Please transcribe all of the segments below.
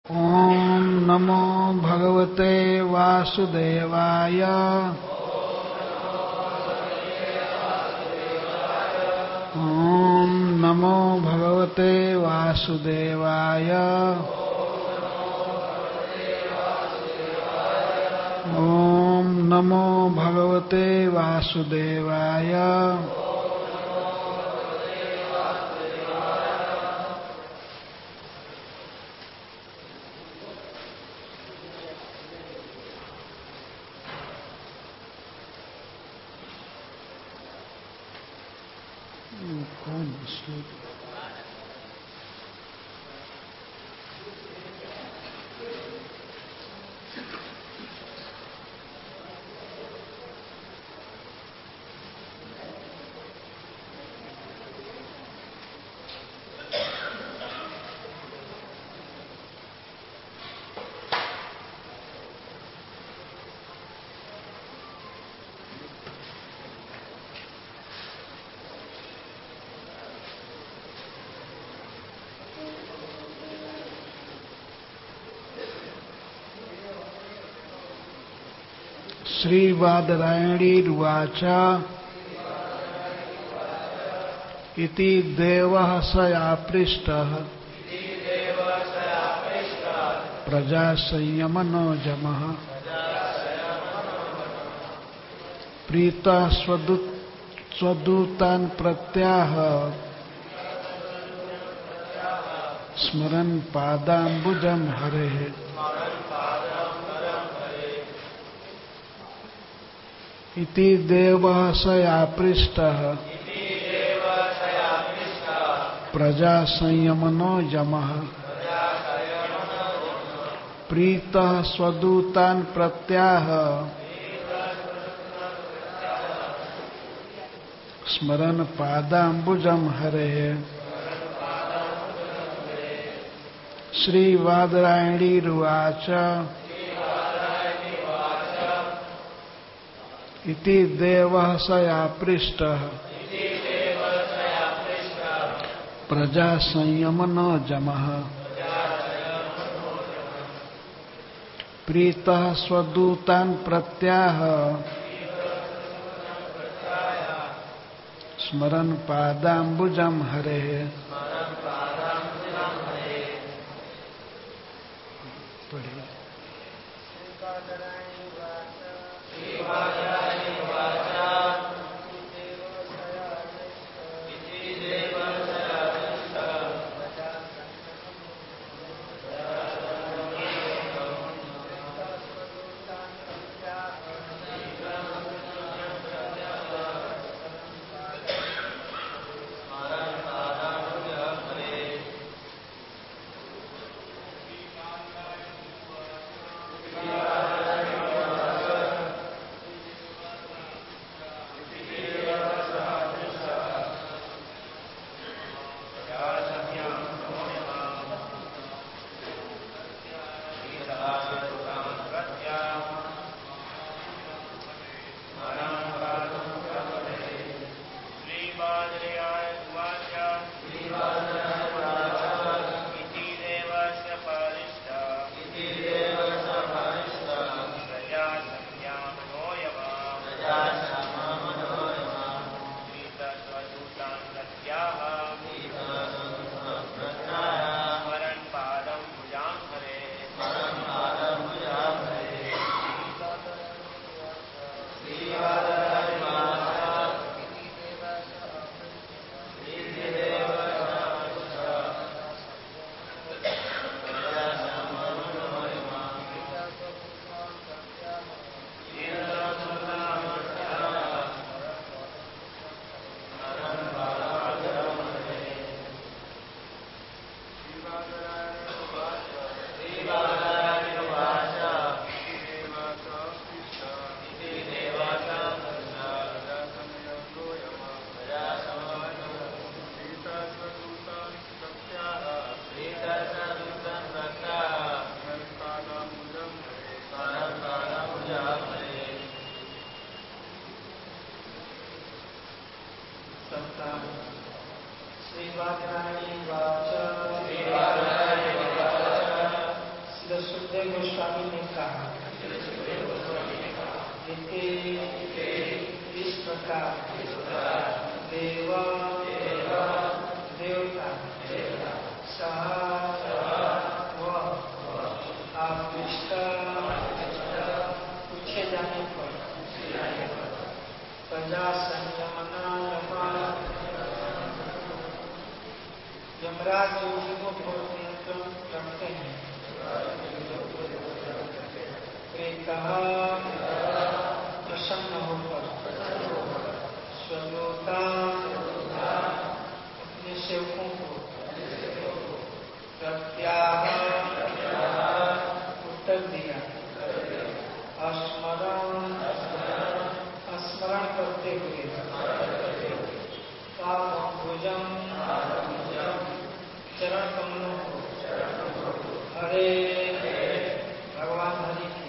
ॐ नमो भगवते वासुदेवाय। ॐ नमो भगवते वासुदेवाय। ॐ नमो भगवते वासुदेवाय। श्रीबादरायणीरुवाच इति देवः स आपृष्टः प्रजासंयमनो जमः प्रीतः स्वदूतान् प्रत्याह स्मरन् पादाम्बुजं हरेः। इति देवः स आपृष्टः प्रजासंयमनो जमः प्रीतः स्वदूतान् प्रत्याह स्मरन् पादाम्बुजं हरेः। श्रीबादरायणीरुवाच इति देवः स आपृष्टः प्रजासंयमनो जमः प्रीतः स्वदूतान् प्रत्याह स्मरन् पादाम्बुजं हरेः। गोस्वामी ने कहा, इस प्रकार देवा देवता सह आपृष्ट पूछे जाने पर प्रजा संयमना यमराज जो जीवों पर नियंत्रण रखते हैं, प्रेतः प्रसन्न होकर स्वलोता अपने सेवकों को प्रत्याह उत्तर दिया, स्मरण करते हुए भोजन चरण कमलों को हरे भगवान हरि की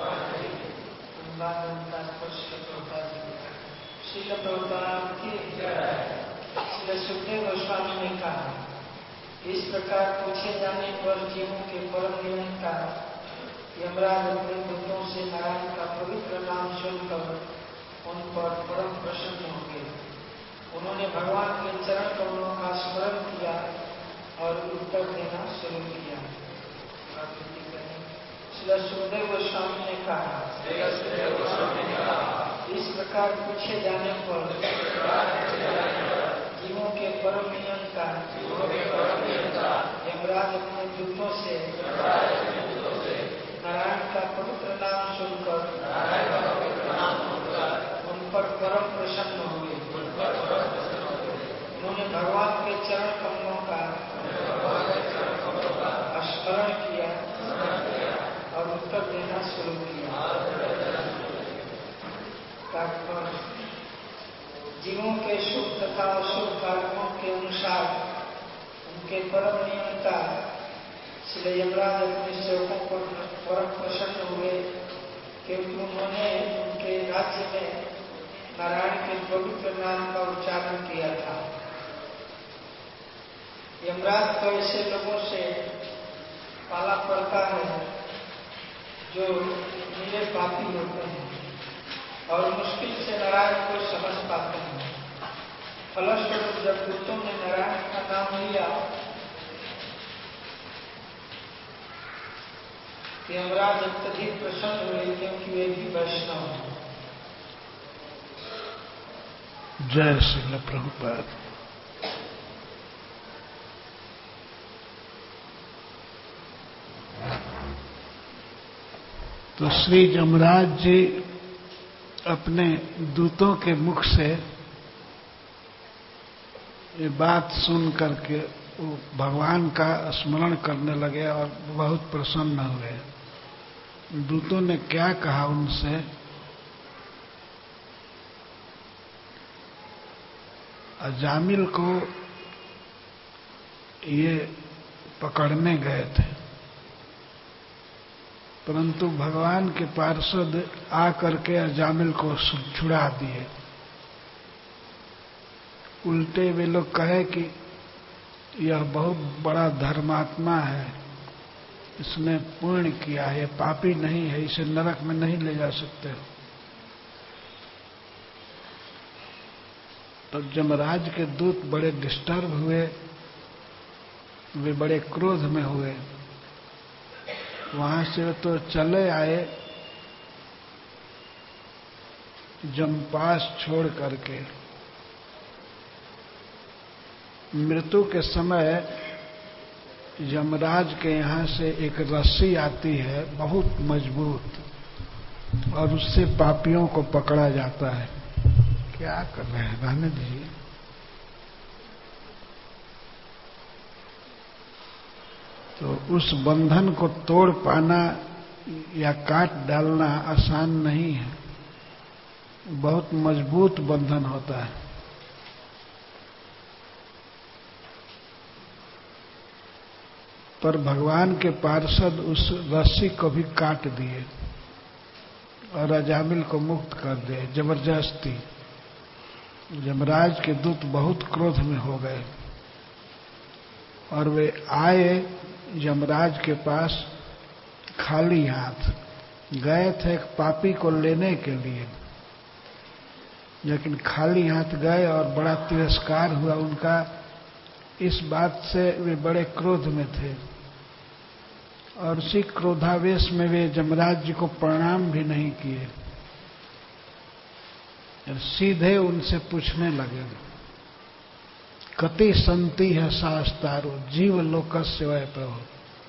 का स्पर्श होता है। श्रील प्रभुपाद की श्री सुखदेव गोस्वामी ने कहा, इस प्रकार पूछे जाने पर जीवों के परम निरंकार यमराज अपने दूतों से नारायण का पवित्र नाम सुनकर उन पर परम प्रसन्न हो गए। उन्होंने भगवान के चरण कमलों का स्मरण किया और उत्तर देना शुरू किया। श्री सुखदेव गोस्वामी ने कहा, इस प्रकार पूछे जाने पर जीवों के परम नियंत्रण यमराज अपने दूतों से नारायण का पवित्र नाम सुनकर उन पर परम प्रसन्न हुए। उन्होंने भगवान के चरण कमलों का स्मरण किया और उत्तर देना शुरू किया। जीवों के शुभ तथा अशुभ कार्यों के अनुसार उनके परम नियंता श्री यमराज अपने सेवकों पर परम प्रसन्न हुए, क्योंकि उन्होंने उनके राज्य में नारायण के पवित्र नाम का उच्चारण किया था। यमराज को ऐसे लोगों से पाला पड़ता है जो नीरे पापी होते हैं और मुश्किल से नारायण को समझ पाते हैं। फलस्वरूप जब दूतों ने नारायण का नाम लिया, यमराज अत्यधिक प्रसन्न हुए, क्योंकि वे भी वैष्णव हैं। जय श्रील प्रभुपाद। तो श्री यमराज जी अपने दूतों के मुख से ये बात सुन करके वो भगवान का स्मरण करने लगे और बहुत प्रसन्न हुए। दूतों ने क्या कहा उनसे, अजामिल को ये पकड़ने गए थे, परंतु भगवान के पार्षद आकर के अजामिल को छुड़ा दिए। उल्टे वे लोग कहे कि यह बहुत बड़ा धर्मात्मा है, इसने पुण्य किया है, पापी नहीं है, इसे नरक में नहीं ले जा सकते। तब यमराज के दूत बड़े डिस्टर्ब हुए, वे बड़े क्रोध में हुए। वहां से तो चले आए जमपास छोड़ करके। मृत्यु के समय यमराज के यहाँ से एक रस्सी आती है बहुत मजबूत, और उससे पापियों को पकड़ा जाता है। क्या कर रहे हैं, रहने दीजिए। तो उस बंधन को तोड़ पाना या काट डालना आसान नहीं है, बहुत मजबूत बंधन होता है। पर भगवान के पार्षद उस रस्सी को भी काट दिए और अजामिल को मुक्त कर दिए जबरदस्ती। यमराज के दूत बहुत क्रोध में हो गए और वे आए यमराज के पास खाली हाथ गए थे एक पापी को लेने के लिए, लेकिन खाली हाथ गए और बड़ा तिरस्कार हुआ उनका। इस बात से वे बड़े क्रोध में थे और उसी क्रोधावेश में वे यमराज जी को प्रणाम भी नहीं किए। सीधे उनसे पूछने लगे, कति संति है शास्तारो जीव लोकस्य वै प्रभु।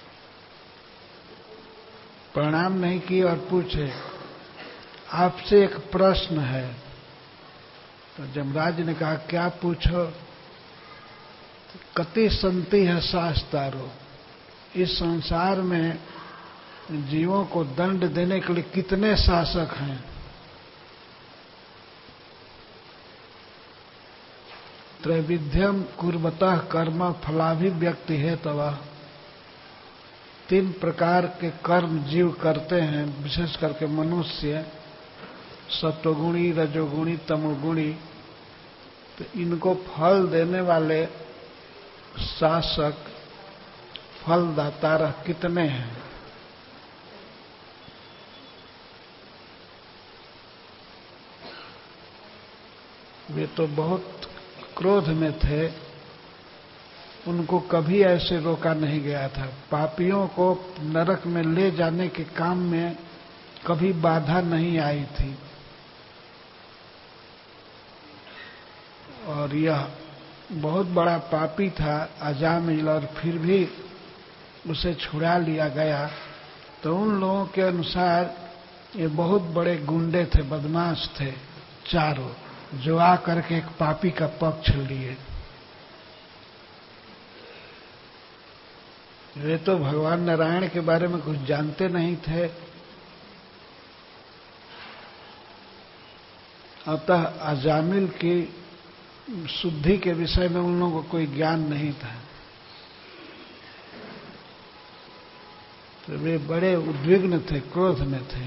प्रणाम नहीं किए और पूछे, आपसे एक प्रश्न है। तो यमराज ने कहा, क्या पूछो? कति संति है शास्तारो, इस संसार में जीवों को दंड देने के लिए कितने शासक हैं? त्रैविध्यम कुर्वतः कर्म फलाभिव्यक्ति है तवा। 3 प्रकार के कर्म जीव करते हैं, विशेष करके मनुष्य, सत्वगुणी, रजोगुणी, तमोगुणी। तो इनको फल देने वाले शासक, फलदाता कितने हैं? वे तो बहुत क्रोध में थे, उनको कभी ऐसे रोका नहीं गया था। पापियों को नरक में ले जाने के काम में कभी बाधा नहीं आई थी। और यह बहुत बड़ा पापी था अजामिल, और फिर भी उसे छुड़ा लिया गया। तो उन लोगों के अनुसार ये बहुत बड़े गुंडे थे, बदमाश थे चारों, जो आकर के एक पापी का पक्ष लिए। वे तो भगवान नारायण के बारे में कुछ जानते नहीं थे, अतः अजामिल की शुद्धि के विषय में उन लोगों को कोई ज्ञान नहीं था। तो वे बड़े उद्विग्न थे, क्रोध में थे।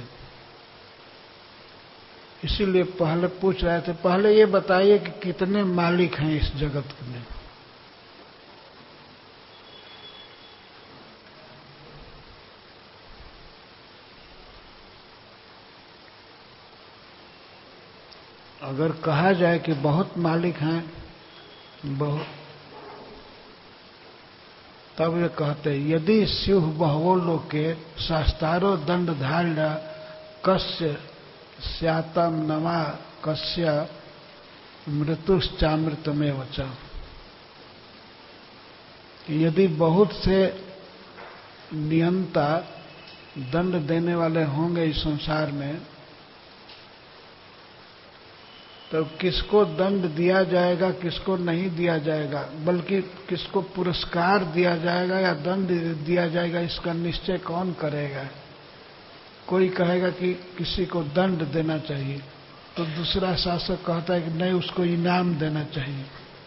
इसीलिए पहले पूछ रहे थे, पहले ये बताइए कि कितने मालिक हैं इस जगत में? अगर कहा जाए कि बहुत मालिक हैं, बहुत, तब ये कहते, यदि स्युः बहवो लोके शास्तारो दंडधार्य कस्य स्यातम नमा कस्य मृत्युश्चामृतमेव च। यदि बहुत से नियंता दंड देने वाले होंगे इस संसार में, तो किसको दंड दिया जाएगा, किसको नहीं दिया जाएगा, बल्कि किसको पुरस्कार दिया जाएगा या दंड दिया जाएगा, इसका निश्चय कौन करेगा? कोई कहेगा कि किसी को दंड देना चाहिए, तो दूसरा शासक कहता है कि नहीं, उसको इनाम देना चाहिए।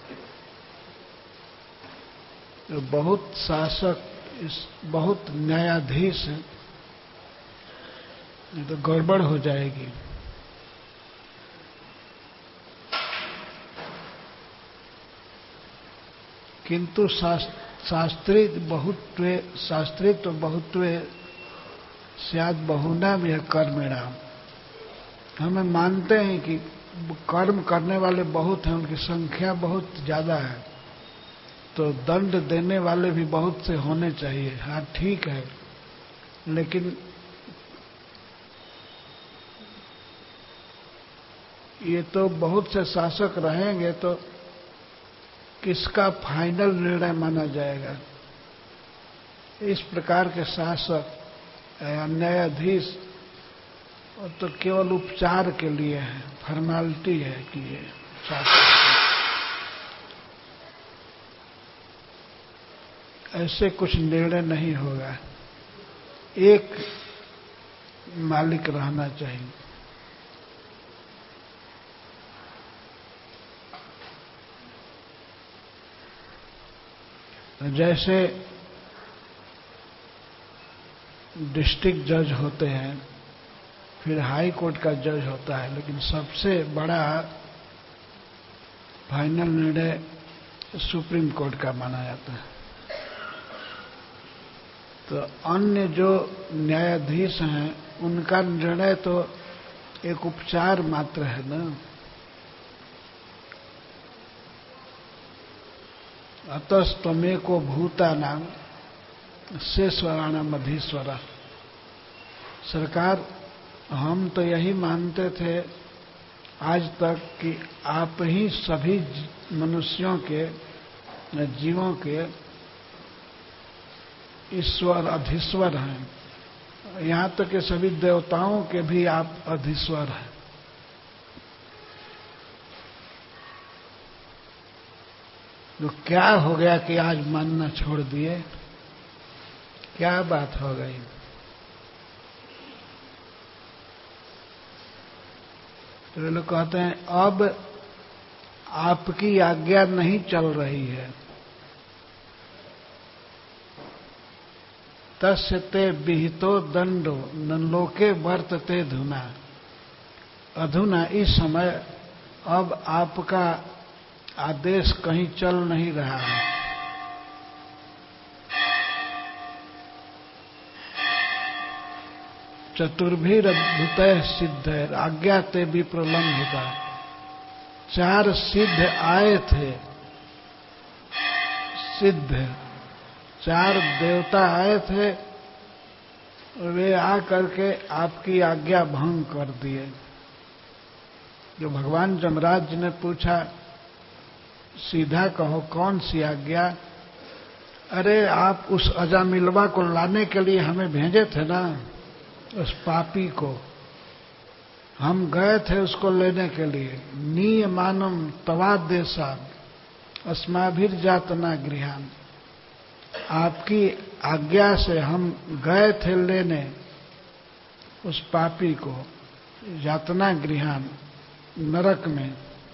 तो बहुत शासक, बहुत न्यायाधीश हैं, तो गड़बड़ हो जाएगी। किंतु शास्त्री तो बहुत्वे स्यात् बहुनाम यह कर्मेणाम। हमें मानते हैं कि कर्म करने वाले बहुत हैं, उनकी संख्या बहुत ज्यादा है, तो दंड देने वाले भी बहुत से होने चाहिए। हाँ ठीक है, लेकिन ये तो बहुत से शासक रहेंगे, तो किसका फाइनल निर्णय माना जाएगा? इस प्रकार के शासक या न्यायाधीश तो केवल उपचार के लिए है, फॉर्मेलिटी है कि ये शासक। ऐसे कुछ निर्णय नहीं होगा, एक मालिक रहना चाहिए। जैसे डिस्ट्रिक्ट जज होते हैं, फिर हाई कोर्ट का जज होता है, लेकिन सबसे बड़ा फाइनल निर्णय सुप्रीम कोर्ट का माना जाता है। तो अन्य जो न्यायाधीश हैं उनका निर्णय तो एक उपचार मात्र है ना। अतस्त्वमेको भूतानां शेषवराणाम अधीश्वरः। सरकार, हम तो यही मानते थे आज तक कि आप ही सभी मनुष्यों के, जीवों के ईश्वर अधीश्वर हैं। यहाँ तक कि सभी देवताओं के भी आप अधीश्वर हैं। तो क्या हो गया कि आज मानना छोड़ दिए? क्या बात हो गई? तो वे लोग कहते हैं अब आपकी आज्ञा नहीं चल रही है। तस्य ते विहितो दंडो न लोके वर्तते धुना। अधुना इस समय अब आपका आदेश कहीं चल नहीं रहा है। चतुर्भिरद्भुतः सिद्ध आज्ञा ते विप्रलंघिता। 4 सिद्ध आए थे, सिद्ध 4 देवता आए थे, वे आकर के आपकी आज्ञा भंग कर दिए। जो भगवान जमराज ने पूछा, सीधा कहो कौन सी आज्ञा? अरे आप उस अजामिलवा को लाने के लिए हमें भेजे थे ना, उस पापी को। हम गए थे उसको लेने के लिए। नियमानम तवादेशात् अस्माभिर्जातना गृहान। आपकी आज्ञा से हम गए थे लेने उस पापी को यातना गृहान, नरक में।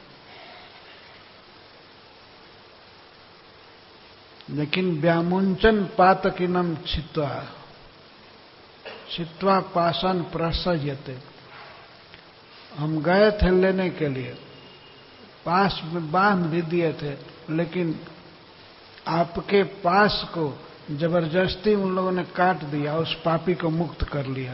लेकिन व्यामुंचन पातकिनम छित्वा पाषाण प्रसयते। हम गए थे लेने के लिए, पास में बांध भी दिए थे, लेकिन आपके पास को जबरदस्ती उन लोगों ने काट दिया, उस पापी को मुक्त कर लिया।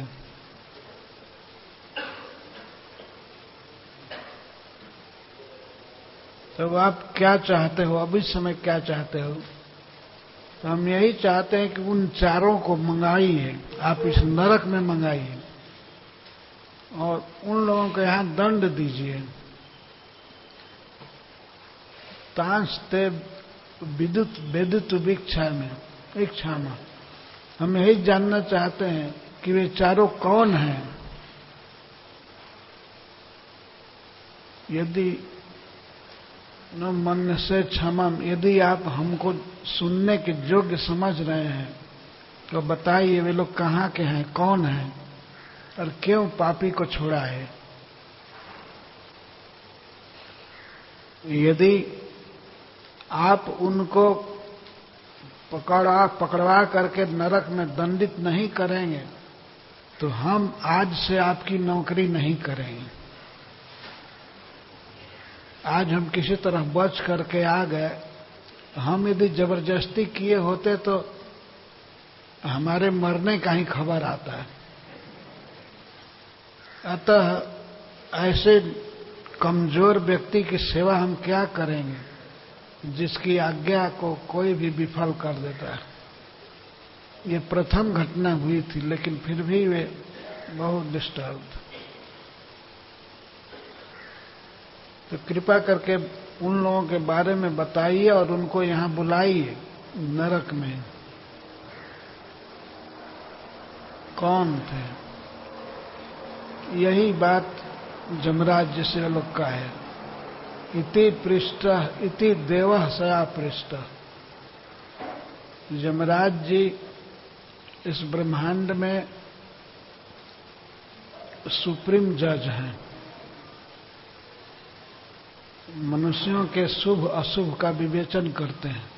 तो आप क्या चाहते हो? अभी समय क्या चाहते हो? तो हम यही चाहते हैं कि उन 4 को मंगाइए, आप इस नरक में मंगाइए और उन लोगों को यहां दंड दीजिए। तांस्ते विद्युत वेदित भिक्षा में हम यही जानना चाहते हैं कि वे 4 कौन हैं। यदि न मन से क्षमा, यदि आप हमको सुनने के योग्य समझ रहे हैं तो बताइए वे लोग कहाँ के हैं, कौन हैं और क्यों पापी को छोड़ा है। यदि आप उनको पकड़वा करके नरक में दंडित नहीं करेंगे तो हम आज से आपकी नौकरी नहीं करेंगे। आज हम किसी तरह बच करके आ गए। हम यदि जबरदस्ती किए होते तो हमारे मरने का ही खबर आता है। अतः ऐसे कमजोर व्यक्ति की सेवा हम क्या करेंगे जिसकी आज्ञा को कोई भी विफल कर देता है। ये प्रथम घटना हुई थी, लेकिन फिर भी वे बहुत डिस्टर्ब थे। तो कृपा करके उन लोगों के बारे में बताइए और उनको यहां बुलाइए नरक में। कौन थे? यही बात जमराज जी से लोग का है। इति पृष्ठ इति देवः सया पृष्ठ। जमराज जी इस ब्रह्मांड में सुप्रीम जज हैं। मनुष्यों के शुभ अशुभ का विवेचन करते हैं।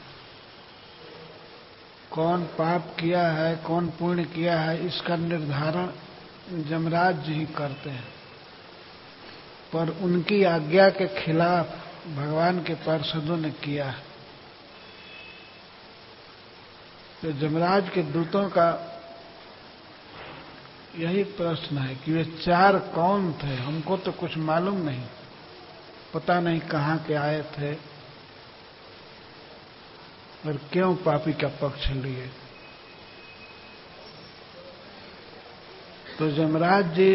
कौन पाप किया है, कौन पुण्य किया है, इसका निर्धारण जमराज जी ही करते हैं। पर उनकी आज्ञा के खिलाफ भगवान के पार्षदों ने किया है। तो यमराज के दूतों का यही प्रश्न है कि वे 4 कौन थे? हमको तो कुछ मालूम नहीं, पता नहीं कहाँ के आए थे और क्यों पापी का पक्ष लिए। तो यमराज जी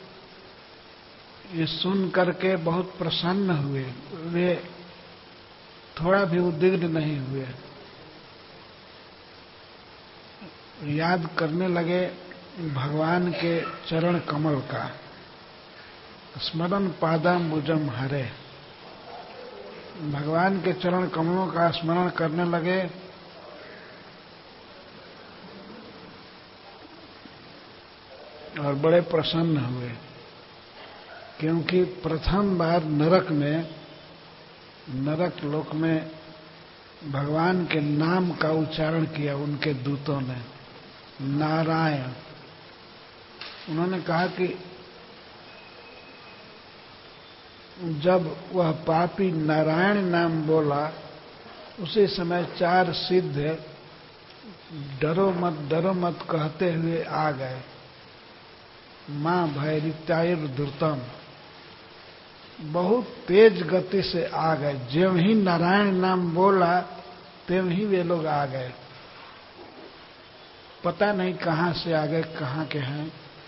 ये सुन करके बहुत प्रसन्न हुए, वे थोड़ा भी उद्विग्न नहीं हुए। याद करने लगे भगवान के चरण कमल का, स्मरण पादाम्बुजम हरे। भगवान के चरण कमलों का स्मरण करने लगे और बड़े प्रसन्न हुए, क्योंकि प्रथम बार नरक लोक में भगवान के नाम का उच्चारण किया उनके दूतों ने, नारायण। उन्होंने कहा कि जब वह पापी नारायण नाम बोला, उसी समय 4 सिद्ध डरो मत कहते हुए आ गए। मां भयरित्यायुर धृतम, बहुत तेज गति से आ गए। ज्यों ही नारायण नाम बोला त्यों ही वे लोग आ गए। पता नहीं कहां से आ गए, कहां के हैं।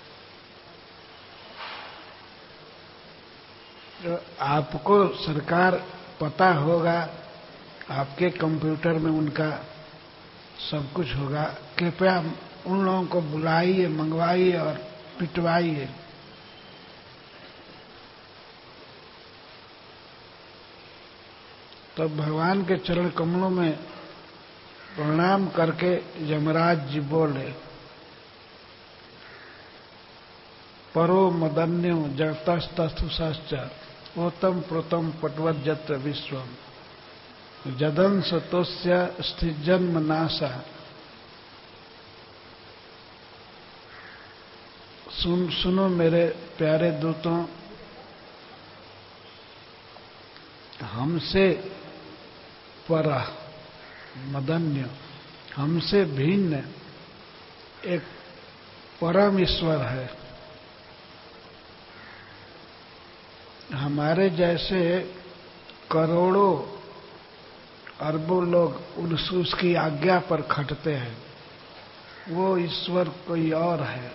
तो आपको सरकार पता होगा, आपके कंप्यूटर में उनका सब कुछ होगा। कृपया उन लोगों को बुलाइए, मंगवाइए और पिटवाइए। तब तो भगवान के चरण कमलों में प्रणाम करके यमराज जी बोले, परो मदन्यो जगतस्तस्थुषश्च ओतम प्रोतम पटवज्जत्र विश्वम जदंस तोस्य स्थिजन्म नासा। सुनो मेरे प्यारे दूतों, हमसे पर मदन्य, हमसे भिन्न एक परम ईश्वर है। हमारे जैसे करोड़ों अरबों लोग उसकी आज्ञा पर खटते हैं, वो ईश्वर कोई और है।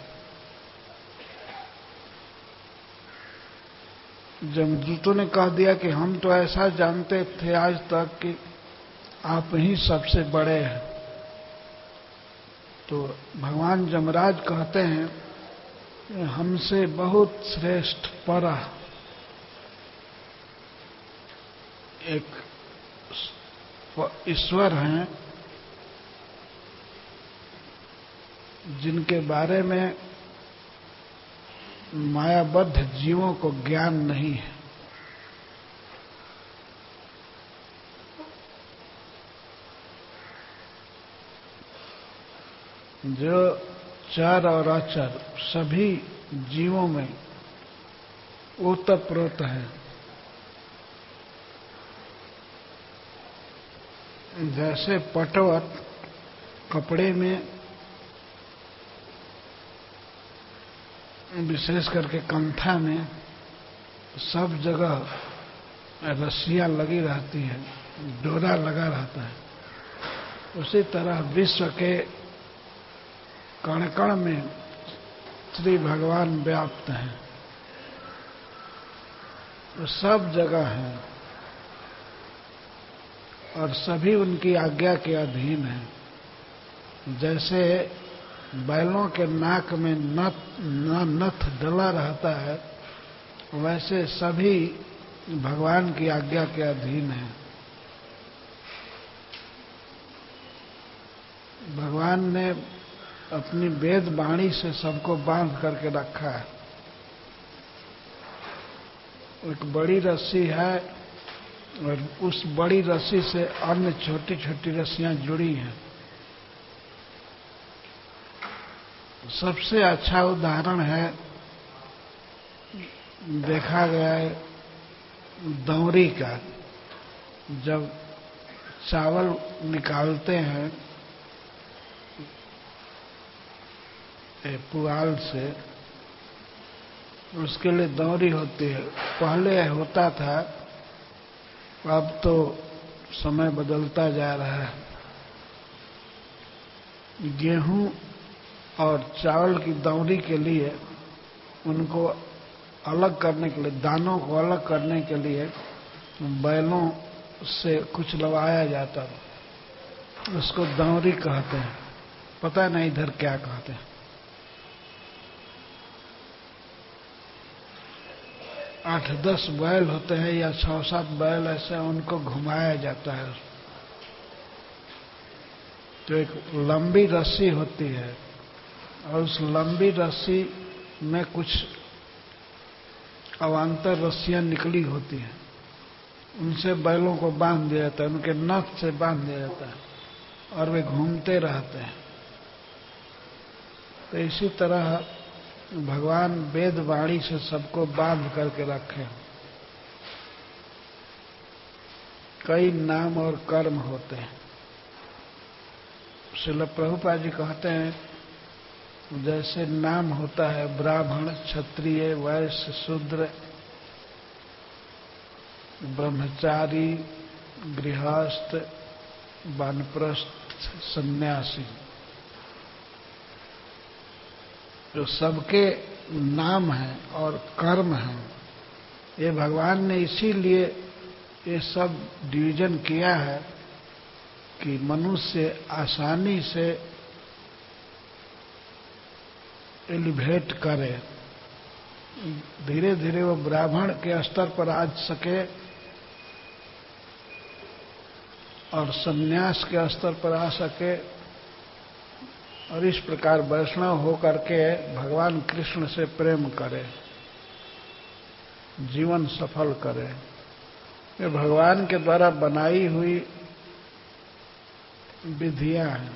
जमदूतों ने कह दिया कि हम तो ऐसा जानते थे आज तक कि आप ही सबसे बड़े हैं। तो भगवान यमराज कहते हैं हमसे बहुत श्रेष्ठ पर एक ईश्वर हैं, जिनके बारे में मायाबद्ध जीवों को ज्ञान नहीं है। जो चर और अचर सभी जीवों में ओतप्रोत है। जैसे पटवत कपड़े में, विशेष करके कंथा में सब जगह रस्सियां लगी रहती हैं, डोरा लगा रहता है, उसी तरह विश्व के कण कण में श्री भगवान व्याप्त हैं। तो सब जगह हैं और सभी उनकी आज्ञा के अधीन हैं। जैसे बैलों के नाक में नथ डला रहता है, वैसे सभी भगवान की आज्ञा के अधीन हैं। भगवान ने अपनी वेद वाणी से सबको बांध करके रखा है। एक बड़ी रस्सी है और उस बड़ी रस्सी से अन्य छोटी छोटी रस्सियां जुड़ी हैं। सबसे अच्छा उदाहरण है, देखा गया है दौरी का। जब चावल निकालते हैं पुआल से, उसके लिए दौरी होती है। पहले होता था, अब तो समय बदलता जा रहा है। गेहूं और चावल की दौरी के लिए, उनको अलग करने के लिए, दानों को अलग करने के लिए बैलों से कुछ लवाया जाता था, उसको दौरी कहते हैं। पता नहीं इधर क्या कहते हैं। 8-10 बैल होते हैं या 6-7 बैल, ऐसे उनको घुमाया जाता है। तो एक लंबी रस्सी होती है और उस लंबी रस्सी में कुछ अवान्तर रस्सियां निकली होती हैं, उनसे बैलों को बांध दिया जाता है, उनके नख से बांध दिया जाता है और वे घूमते रहते हैं। तो इसी तरह भगवान वेद वाणी से सबको बांध करके रखे। कई नाम और कर्म होते हैं। श्रील प्रभुपाद जी कहते हैं, जैसे नाम होता है ब्राह्मण, क्षत्रिय, वैश्य, शूद्र, ब्रह्मचारी, गृहस्थ, वानप्रस्थ, सन्यासी, जो सबके नाम हैं और कर्म हैं। ये भगवान ने इसीलिए ये सब डिवीजन किया है कि मनुष्य आसानी से एलिवेट करे, धीरे धीरे वो ब्राह्मण के स्तर पर आ सके और सन्यास के स्तर पर आ सके, और इस प्रकार वैष्णव होकर के भगवान कृष्ण से प्रेम करे, जीवन सफल करे। ये भगवान के द्वारा बनाई हुई विधियां हैं।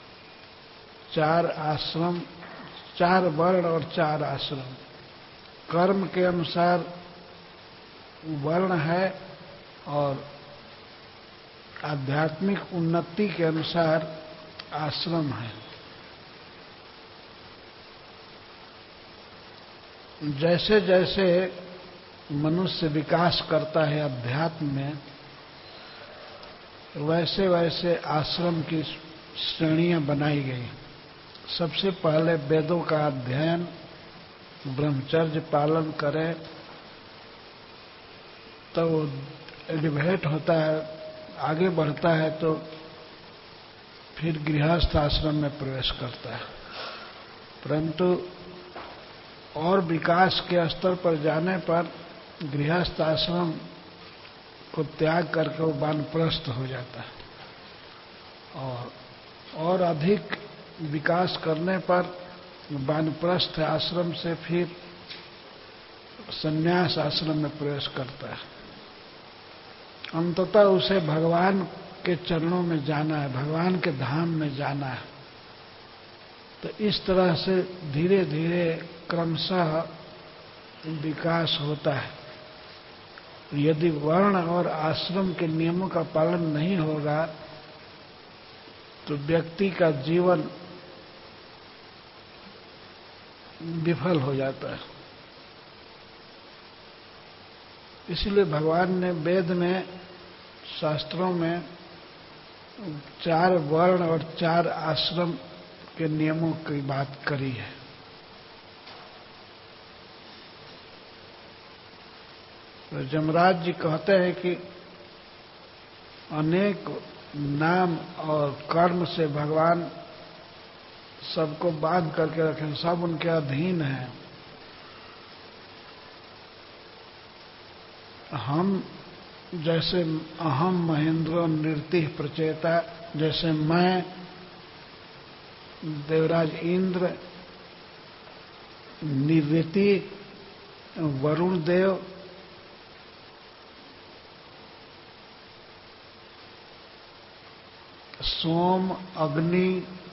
4 आश्रम, 4 वर्ण और 4 आश्रम। कर्म के अनुसार वर्ण है और आध्यात्मिक उन्नति के अनुसार आश्रम है। जैसे जैसे मनुष्य विकास करता है अध्यात्म में, वैसे वैसे आश्रम की श्रेणियां बनाई गई। सबसे पहले वेदों का अध्ययन, ब्रह्मचर्य पालन करे, तो वो एलिवेट होता है, आगे बढ़ता है, तो फिर गृहस्थ आश्रम में प्रवेश करता है। परंतु और विकास के स्तर पर जाने पर गृहस्थ आश्रम को त्याग करके वो वानप्रस्थ हो जाता है, और अधिक विकास करने पर वानप्रस्थ आश्रम से फिर संन्यास आश्रम में प्रवेश करता है। अंततः उसे भगवान के चरणों में जाना है, भगवान के धाम में जाना है। तो इस तरह से धीरे धीरे क्रमशः विकास होता है। यदि वर्ण और आश्रम के नियमों का पालन नहीं होगा तो व्यक्ति का जीवन विफल हो जाता है। इसलिए भगवान ने वेद में, शास्त्रों में 4 वर्ण और 4 आश्रम के नियमों की बात करी है। तो जमराज जी कहते हैं कि अनेक नाम और कर्म से भगवान सबको बांध करके रखे, सब उनके अधीन हैं। हम जैसे अहम महेंद्रो नृत्य प्रचेता, जैसे मैं, देवराज इंद्र, निवृत्ति, वरुण देव, सोम, अग्नि,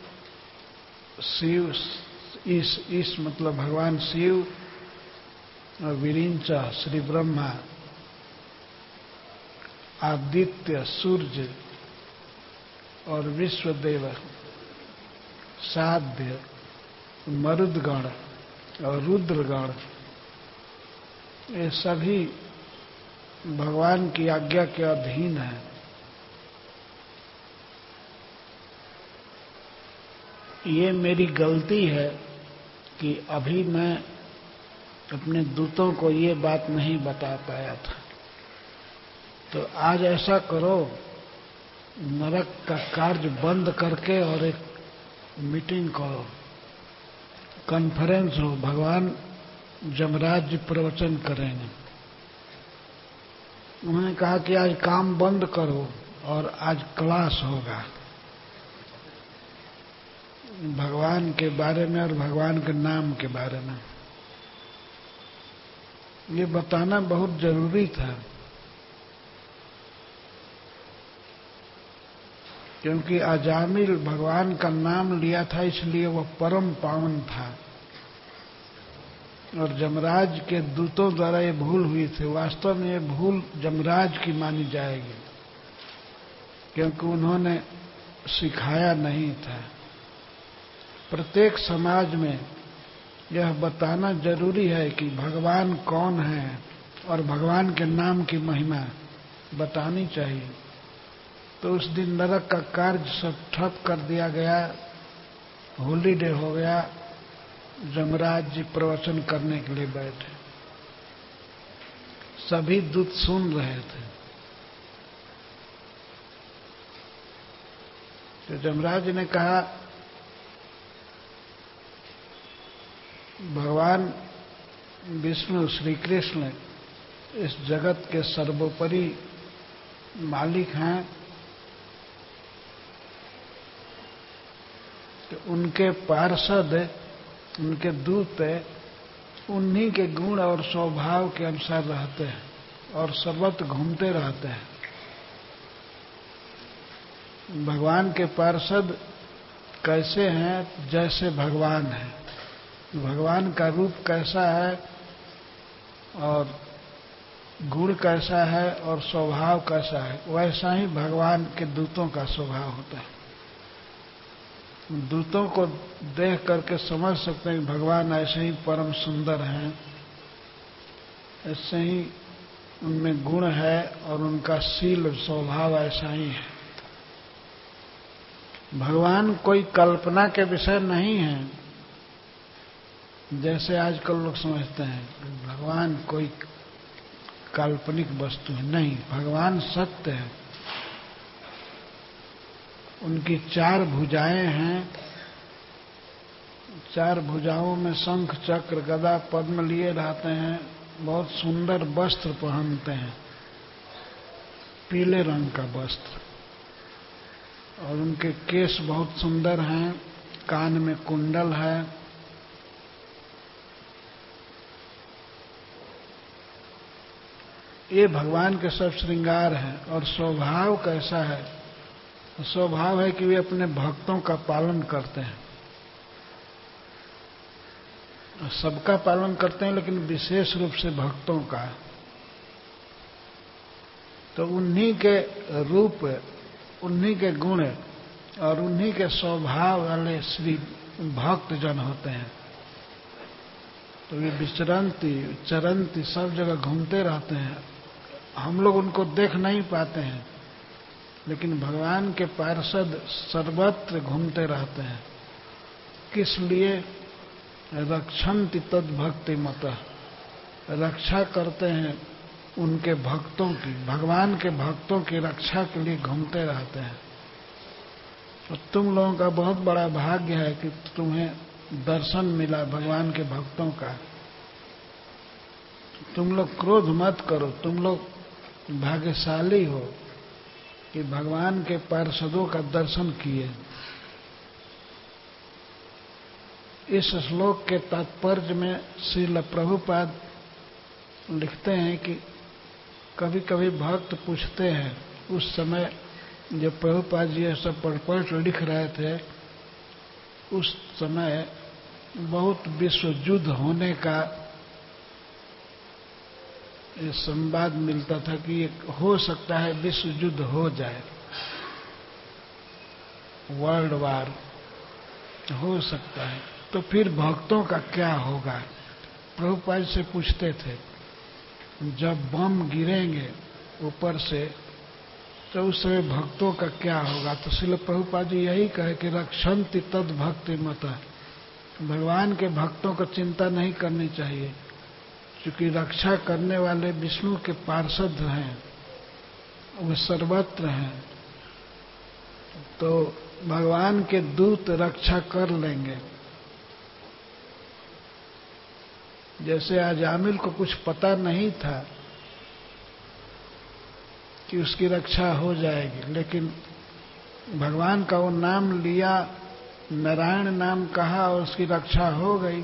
शिव, इस मतलब भगवान शिव, और विरिंचा श्री ब्रह्मा, आदित्य सूर्य और विश्वदेव, साध्य मरुदगण और रुद्रगण, ये सभी भगवान की आज्ञा के अधीन है। ये मेरी गलती है कि अभी मैं अपने दूतों को ये बात नहीं बता पाया था। तो आज ऐसा करो, नरक का कार्य बंद करके और एक मीटिंग करो, कॉन्फ्रेंस हो, भगवान जमराज जी प्रवचन करेंगे। उन्होंने कहा कि आज काम बंद करो और आज क्लास होगा भगवान के बारे में और भगवान के नाम के बारे में। ये बताना बहुत जरूरी था, क्योंकि अजामिल भगवान का नाम लिया था, इसलिए वह परम पावन था और जमराज के दूतों द्वारा ये भूल हुई थी। वास्तव में ये भूल जमराज की मानी जाएगी, क्योंकि उन्होंने सिखाया नहीं था। प्रत्येक समाज में यह बताना जरूरी है कि भगवान कौन है और भगवान के नाम की महिमा बतानी चाहिए। तो उस दिन नरक का कार्य सब ठप कर दिया गया, हॉलीडे हो गया, जमराज जी प्रवचन करने के लिए बैठे। सभी दूत सुन रहे थे। तो जमराज ने कहा, भगवान विष्णु श्री कृष्ण इस जगत के सर्वोपरि मालिक हैं, तो उनके पार्षद, उनके दूत उन्हीं के गुण और स्वभाव के अनुसार रहते हैं और सर्वत्र घूमते रहते हैं। भगवान के पार्षद कैसे हैं? जैसे भगवान है। भगवान का रूप कैसा है और गुण कैसा है और स्वभाव कैसा है, वैसा ही भगवान के दूतों का स्वभाव होता है। दूतों को देख करके समझ सकते हैं कि भगवान ऐसे ही परम सुंदर हैं, ऐसे ही उनमें गुण है और उनका शील स्वभाव ऐसा ही है। भगवान कोई कल्पना के विषय नहीं है, जैसे आजकल लोग समझते हैं भगवान कोई काल्पनिक वस्तु है। नहीं, भगवान सत्य है। उनकी 4 भुजाएं हैं, 4 भुजाओं में शंख चक्र गदा पद्म लिए रहते हैं। बहुत सुंदर वस्त्र पहनते हैं, पीले रंग का वस्त्र, और उनके केश बहुत सुंदर हैं, कान में कुंडल है। ये भगवान के सब श्रृंगार हैं। और स्वभाव कैसा है? स्वभाव है कि वे अपने भक्तों का पालन करते हैं। सबका पालन करते हैं, लेकिन विशेष रूप से भक्तों का। तो उन्हीं के रूप, उन्हीं के गुण और उन्हीं के स्वभाव वाले श्री भक्त जन होते हैं। तो वे विचरंती चरंती सब जगह घूमते रहते हैं। हम लोग उनको देख नहीं पाते हैं, लेकिन भगवान के पार्षद सर्वत्र घूमते रहते हैं। किस लिए? रक्षन्ति तद भक्ति मतः, रक्षा करते हैं उनके भक्तों की, भगवान के भक्तों की रक्षा के लिए घूमते रहते हैं। और तुम लोगों का बहुत बड़ा भाग्य है कि तुम्हें दर्शन मिला भगवान के भक्तों का। तुम लोग क्रोध मत करो, तुम लोग भाग्यशाली हो कि भगवान के पार्षदों का दर्शन किए। इस श्लोक के तात्पर्य में श्रील प्रभुपाद लिखते हैं कि कभी कभी भक्त पूछते हैं, उस समय जब प्रभुपाद जी ये सब पढ़ लिख रहे थे, उस समय बहुत विश्व युद्ध होने का ये संवाद मिलता था कि ये हो सकता है विश्व युद्ध हो जाए, वर्ल्ड वार हो सकता है। तो फिर भक्तों का क्या होगा? प्रभुपाद से पूछते थे, जब बम गिरेंगे ऊपर से तो उस समय भक्तों का क्या होगा? तो श्रील प्रभुपाद जी यही कहे कि रक्षन्ति तद भक्ति मत, भगवान के भक्तों को चिंता नहीं करनी चाहिए, क्योंकि रक्षा करने वाले विष्णु के पार्षद हैं, वो सर्वत्र हैं, तो भगवान के दूत रक्षा कर लेंगे। जैसे अजामिल को कुछ पता नहीं था कि उसकी रक्षा हो जाएगी, लेकिन भगवान का वो नाम लिया, नारायण नाम कहा और उसकी रक्षा हो गई।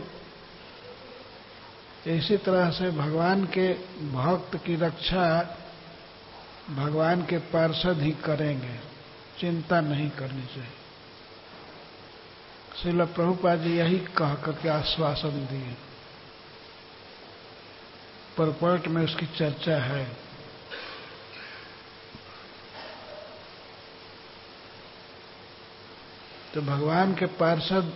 इसी तरह से भगवान के भक्त की रक्षा भगवान के पार्षद ही करेंगे, चिंता नहीं करनी चाहिए। श्रील प्रभुपाद जी यही कह करके आश्वासन दिए। परपट में उसकी चर्चा है। तो भगवान के पार्षद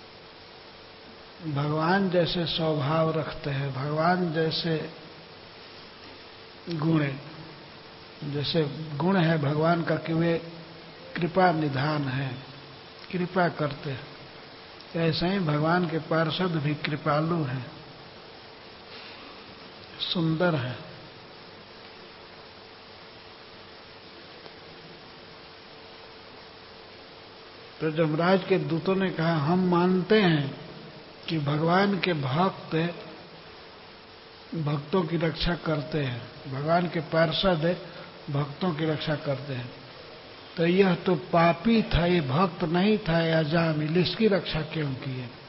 भगवान जैसे स्वभाव रखते हैं, भगवान जैसे गुण, जैसे गुण है भगवान का कि वे कृपा निधान है, कृपा करते हैं, ऐसे ही भगवान के पार्षद भी कृपालु हैं, सुंदर है। तो जमराज के दूतों ने कहा, हम मानते हैं कि भगवान के भक्त भक्तों की रक्षा करते हैं, भगवान के पार्षद भक्तों की रक्षा करते हैं, तो यह तो पापी था, ये भक्त नहीं था, अजामिल, इसकी रक्षा क्यों की है?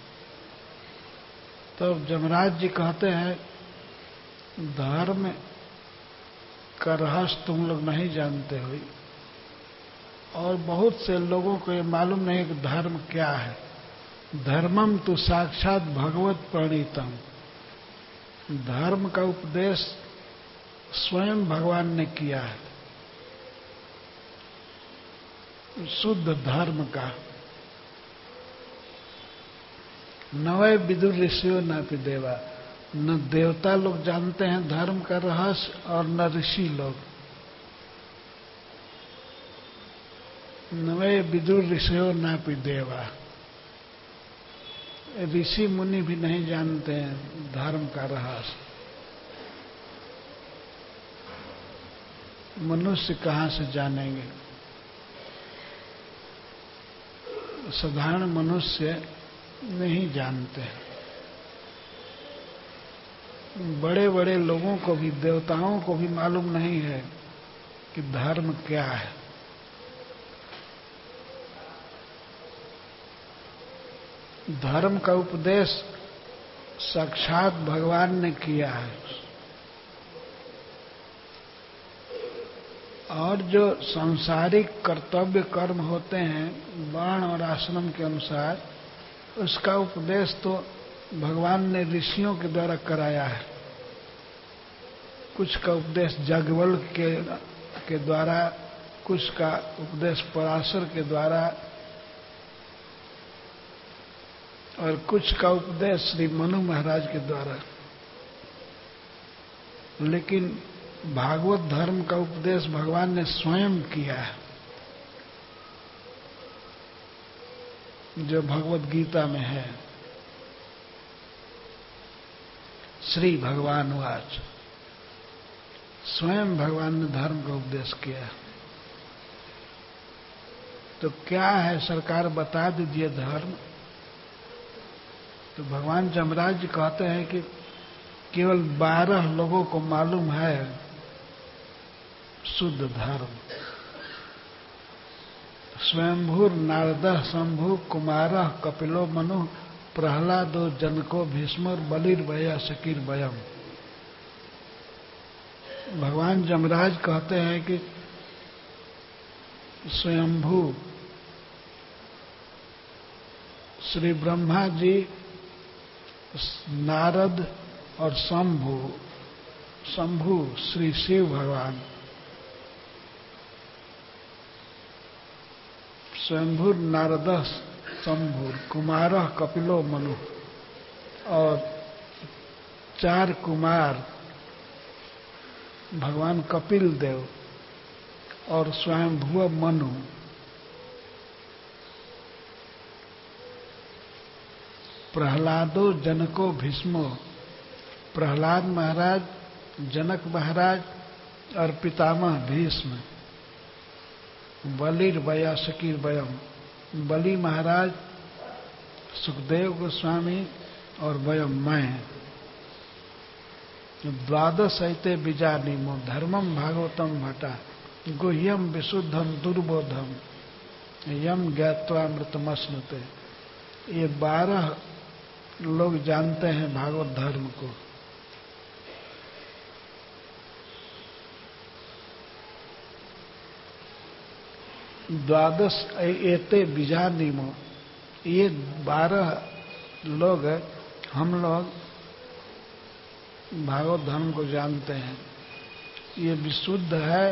तो जमराज जी कहते हैं, धर्म का रहस्य तुम लोग नहीं जानते हो, और बहुत से लोगों को ये मालूम नहीं कि धर्म क्या है। धर्मम तो साक्षात भगवत प्रणीतम, धर्म का उपदेश स्वयं भगवान ने किया है, शुद्ध धर्म का। नवै विदुर ऋषियों न पि देवा, न देवता लोग जानते हैं धर्म का रहस्य और न ऋषि लोग। नवै विदुर ऋषियों न पि देवा, ऋषि मुनि भी नहीं जानते हैं धर्म का रहस्य। मनुष्य कहाँ से जानेंगे? साधारण मनुष्य नहीं जानते हैं। बड़े बड़े लोगों को भी, देवताओं को भी मालूम नहीं है कि धर्म क्या है। धर्म का उपदेश साक्षात भगवान ने किया है, और जो सांसारिक कर्तव्य कर्म होते हैं वर्ण और आश्रम के अनुसार, उसका उपदेश तो भगवान ने ऋषियों के द्वारा कराया है। कुछ का उपदेश याज्ञवल्क्य के द्वारा, कुछ का उपदेश पराशर के द्वारा, और कुछ का उपदेश श्री मनु महाराज के द्वारा। लेकिन भागवत धर्म का उपदेश भगवान ने स्वयं किया है, जो भगवत गीता में है। श्री भगवान वाच, स्वयं भगवान ने धर्म का उपदेश किया। तो क्या है सरकार, बता दीजिए धर्म। तो भगवान जमराज कहते हैं कि केवल 12 लोगों को मालूम है शुद्ध धर्म। स्वयंभूर नारदः शंभु कुमारः कपिलो मनु प्रहलादो जनको भीष्मर बलिर्भय शकीर्भयम्। भगवान जमराज कहते हैं कि स्वयंभू श्री ब्रह्मा जी, नारद और शंभु श्री शिव भगवान, स्वयंभू नारद शंभुर कुमारः कपिलो मनु, और 4 कुमार भगवान कपिल देव और स्वयंभुव मनु। प्रहलादो जनको भीष्मो, प्रहलाद महाराज, जनक महाराज और पितामह भीष्म। बलिर्वया शकीर्वयम, बलि महाराज, सुखदेव गोस्वामी और वयम मैं। 12 ऐते बीजानीमो धर्मम भागवतम भट्टा, गुह्यम विशुद्धम दुर्बोधम यम ज्ञात्वामृतमश्नुते। ये 12 लोग जानते हैं भागवत धर्म को। द्वादश एते बीजानीमो, ये 12 लोग हम लोग भागवत धर्म को जानते हैं। ये विशुद्ध है,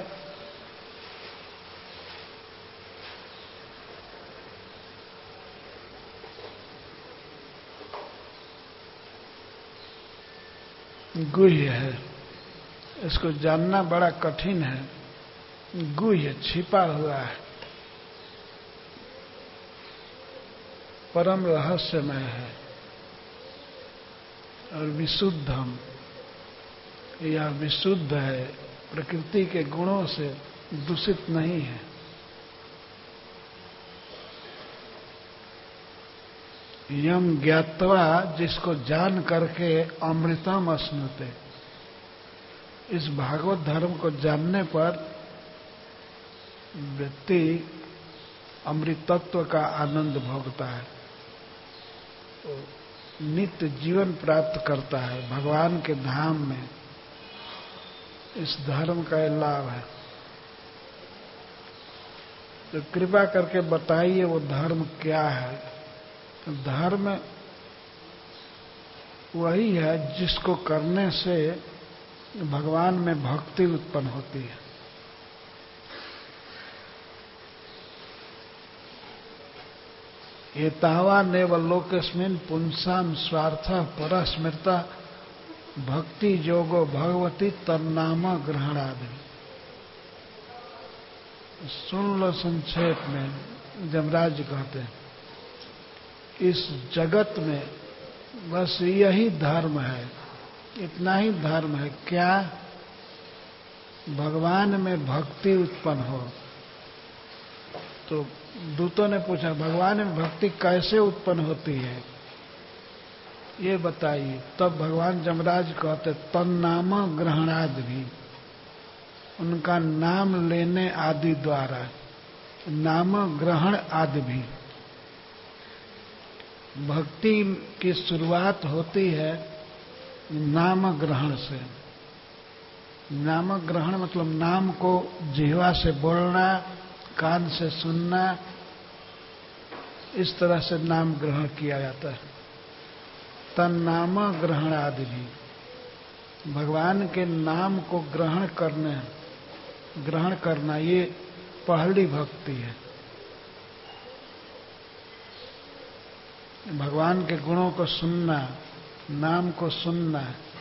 गुह्य है, इसको जानना बड़ा कठिन है। गुह्य छिपा हुआ है, परम रहस्यमय है। और विशुद्धम, यह विशुद्ध है, प्रकृति के गुणों से दूषित नहीं है। यम ज्ञात्वा, जिसको जान करके अमृतम अश्नुते, इस भागवत धर्म को जानने पर व्यक्ति अमृतत्व का आनंद भोगता है, तो नित्य जीवन प्राप्त करता है भगवान के धाम में। इस धर्म का ये लाभ है। तो कृपा करके बताइए वो धर्म क्या है। तो धर्म वही है जिसको करने से भगवान में भक्ति उत्पन्न होती है। एतावानेव लोकेस्मिन् पुंसां स्वार्थः परस्मृता भक्ति योगो भगवती तन्नाम ग्रहणादि। सुन लो संक्षेप में, जमराज कहते हैं इस जगत में बस यही धर्म है, इतना ही धर्म है। क्या? भगवान में भक्ति उत्पन्न हो। तो दूतों ने पूछा भगवान में भक्ति कैसे उत्पन्न होती है, ये बताइए। तब भगवान जमराज कहते तन्नाम ग्रहणादि भी, उनका नाम लेने आदि द्वारा, नाम ग्रहण आदि भी। भक्ति की शुरुआत होती है नाम ग्रहण से। नाम ग्रहण मतलब नाम को जिह्वा से बोलना, कान से सुनना, इस तरह से नाम ग्रहण किया जाता है। तन्नाम ग्रहण आदि भी, भगवान के नाम को ग्रहण करना ये पहली भक्ति है। भगवान के गुणों को सुनना, नाम को सुनना,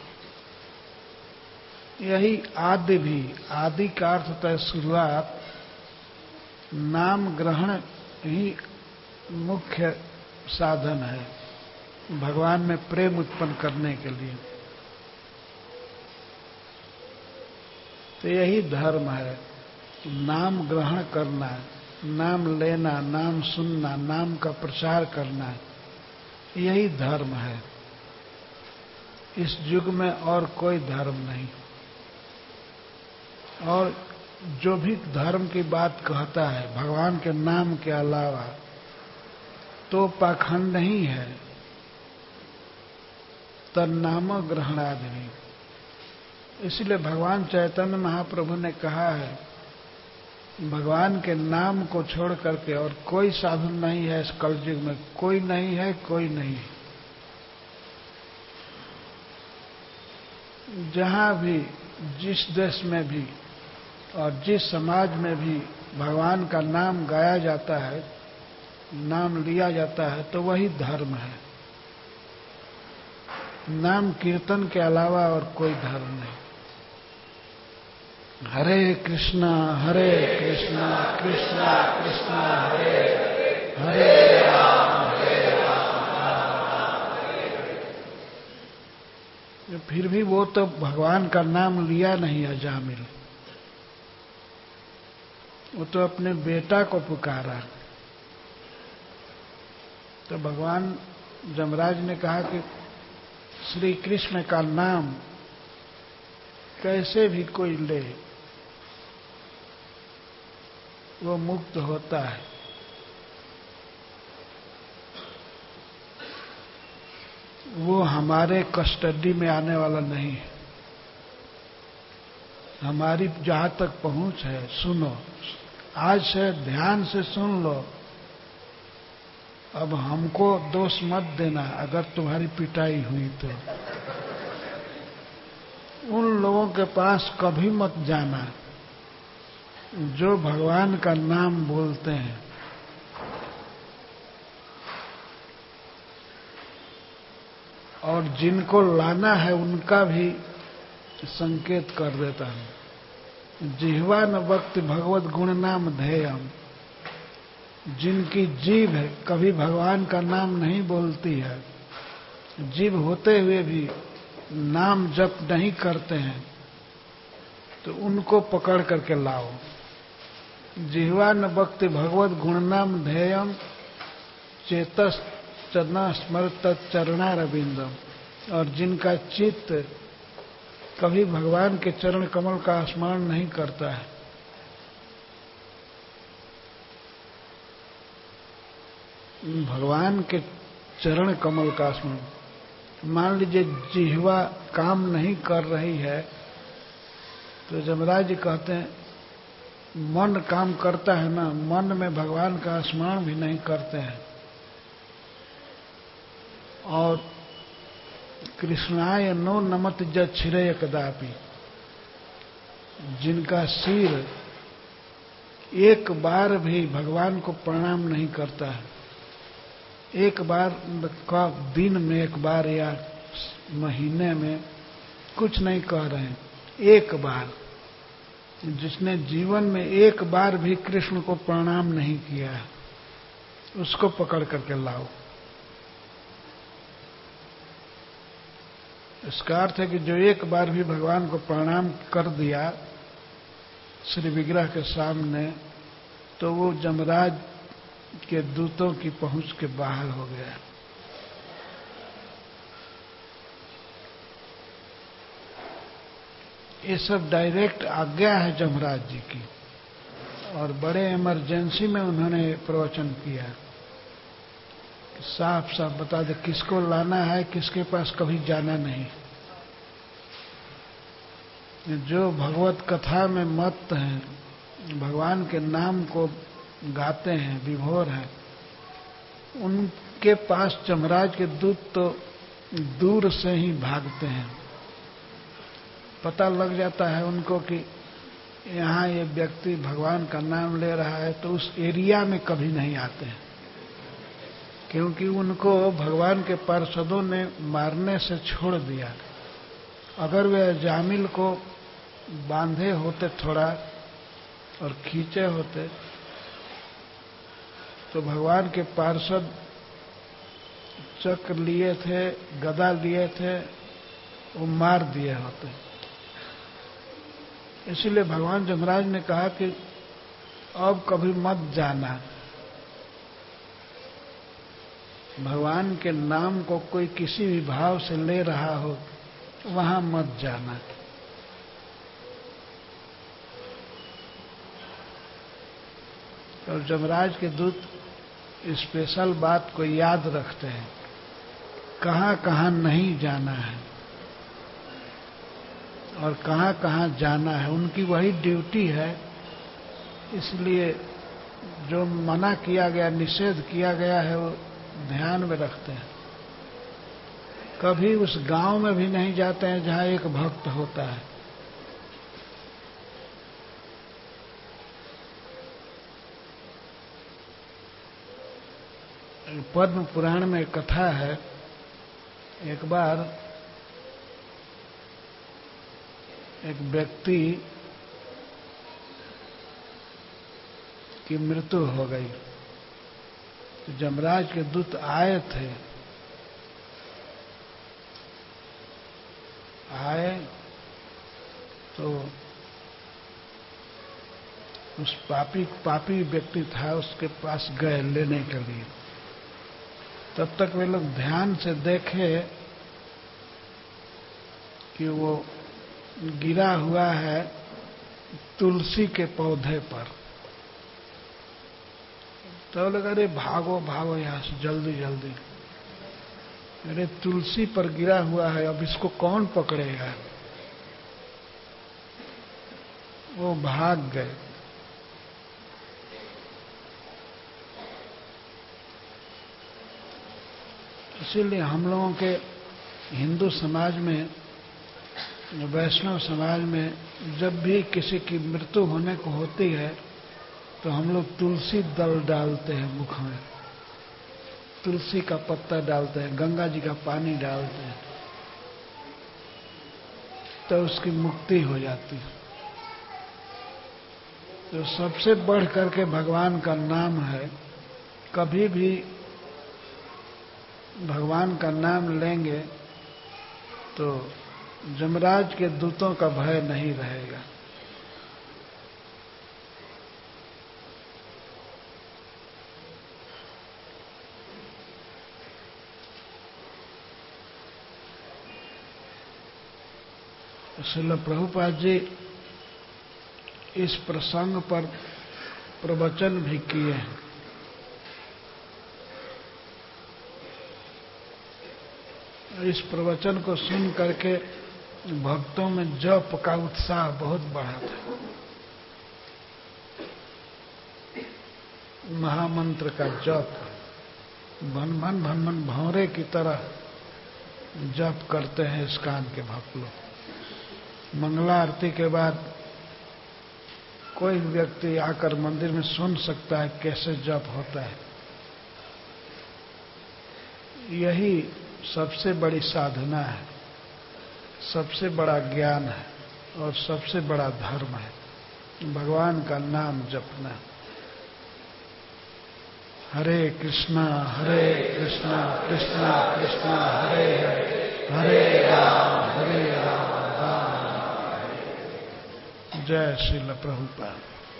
यही आदि भी। आदि का अर्थ होता है शुरुआत। नाम ग्रहण ही मुख्य साधन है भगवान में प्रेम उत्पन्न करने के लिए। तो यही धर्म है, नाम ग्रहण करना, नाम लेना, नाम सुनना, नाम का प्रचार करना, यही धर्म है। इस युग में और कोई धर्म नहीं। और जो भी धर्म की बात कहता है भगवान के नाम के अलावा, तो पाखंड ही है। तन्नाम ग्रहणादि। इसलिए भगवान चैतन्य महाप्रभु ने कहा है भगवान के नाम को छोड़ करके और कोई साधन नहीं है इस कलयुग में, कोई नहीं है, कोई नहीं। जहां भी, जिस देश में भी और जिस समाज में भी भगवान का नाम गाया जाता है, नाम लिया जाता है तो वही धर्म है। नाम कीर्तन के अलावा और कोई धर्म नहीं। हरे कृष्णा कृष्णा कृष्णा हरे हरे राम फिर भी वो तो भगवान का नाम लिया नहीं अजामिल। वो तो अपने बेटा को पुकारा। तो भगवान जमराज ने कहा कि श्री कृष्ण का नाम कैसे भी कोई ले वो मुक्त होता है। वो हमारे कस्टडी में आने वाला नहीं है। हमारी जहां तक पहुंच है, सुनो, आज से ध्यान से सुन लो। अब हमको दोष मत देना अगर तुम्हारी पिटाई हुई तो। उन लोगों के पास कभी मत जाना जो भगवान का नाम बोलते हैं। और जिनको लाना है उनका भी संकेत कर देता हूं। जिह्वा न वक्त भगवत गुण नाम ध्येयम। जिनकी जीभ है कभी भगवान का नाम नहीं बोलती है, जीभ होते हुए भी नाम जप नहीं करते हैं, तो उनको पकड़ करके लाओ। जिह्वा न वक्ति भगवत गुणनाम ध्येयम चेतस चरना स्मर तत्चरणारविंदम। और जिनका चित्त कभी भगवान के चरण कमल का स्मरण नहीं करता है, भगवान के चरण कमल का स्मरण। मान लीजिए जिह्वा काम नहीं कर रही है तो जमराज जी कहते हैं मन काम करता है ना, मन में भगवान का स्मरण भी नहीं करते हैं। और कृष्णाय नो नमत जच्छिरेय कदापि। जिनका सिर एक बार भी भगवान को प्रणाम नहीं करता है, एक बार का दिन में एक बार या महीने में कुछ नहीं कह रहे हैं, एक बार, जिसने जीवन में एक बार भी कृष्ण को प्रणाम नहीं किया है, उसको पकड़ करके लाओ। इसका अर्थ है कि जो एक बार भी भगवान को प्रणाम कर दिया श्री विग्रह के सामने, तो वो जमराज के दूतों की पहुंच के बाहर हो गया। ये सब डायरेक्ट आज्ञा है जमराज जी की। और बड़े इमरजेंसी में उन्होंने प्रवचन किया, साफ साफ बता दे किसको लाना है, किसके पास कभी जाना नहीं। जो भगवत कथा में मत्त हैं, भगवान के नाम को गाते हैं, विभोर हैं, उनके पास जमराज के दूत तो दूर से ही भागते हैं। पता लग जाता है उनको कि यहाँ ये व्यक्ति भगवान का नाम ले रहा है, तो उस एरिया में कभी नहीं आते हैं, क्योंकि उनको भगवान के पार्षदों ने मारने से छोड़ दिया। अगर वे जामिल को बांधे होते थोड़ा और खींचे होते तो भगवान के पार्षद चक्र लिए थे, गदा लिए थे, वो मार दिए होते। इसलिए भगवान जमराज ने कहा कि अब कभी मत जाना, भगवान के नाम को कोई किसी भी भाव से ले रहा हो वहां मत जाना। और जमराज के दूत स्पेशल बात को याद रखते हैं, कहां कहां नहीं जाना है और कहां कहां जाना है, उनकी वही ड्यूटी है। इसलिए जो मना किया गया, निषेध किया गया है, वो ध्यान में रखते हैं। कभी उस गांव में भी नहीं जाते हैं जहां एक भक्त होता है। पद्म पुराण में कथा है, एक बार एक व्यक्ति की मृत्यु हो गई। तो यमराज के दूत आए थे, तो उस पापी व्यक्ति था, उसके पास गए लेने के लिए। तब तक वे लोग ध्यान से देखे कि वो गिरा हुआ है तुलसी के पौधे पर। तो लगा, अरे भागो भागो यहां से जल्दी जल्दी, अरे तुलसी पर गिरा हुआ है, अब इसको कौन पकड़ेगा। वो भाग गए। इसीलिए हम लोगों के हिंदू समाज में, वैष्णव समाज में, जब भी किसी की मृत्यु होने को होती है तो हम लोग तुलसी दल डालते हैं मुख में, तुलसी का पत्ता डालते हैं, गंगा जी का पानी डालते हैं, तो उसकी मुक्ति हो जाती है। तो सबसे बढ़ करके भगवान का नाम है। कभी भी भगवान का नाम लेंगे तो यमराज के दूतों का भय नहीं रहेगा। श्रील प्रभुपाद जी इस प्रसंग पर प्रवचन भी किए हैं। इस प्रवचन को सुन करके भक्तों में जप का उत्साह बहुत बढ़ा था। महामंत्र का जप भन भन भन भन भौरे की तरह जप करते हैं इस कान के भक्त लोग। मंगला आरती के बाद कोई व्यक्ति आकर मंदिर में सुन सकता है कैसे जप होता है। यही सबसे बड़ी साधना है, सबसे बड़ा ज्ञान है और सबसे बड़ा धर्म है, भगवान का नाम जपना। हरे कृष्णा कृष्णा कृष्णा हरे हरे, हरे राम राम राम। जय श्रील प्रभुपाद।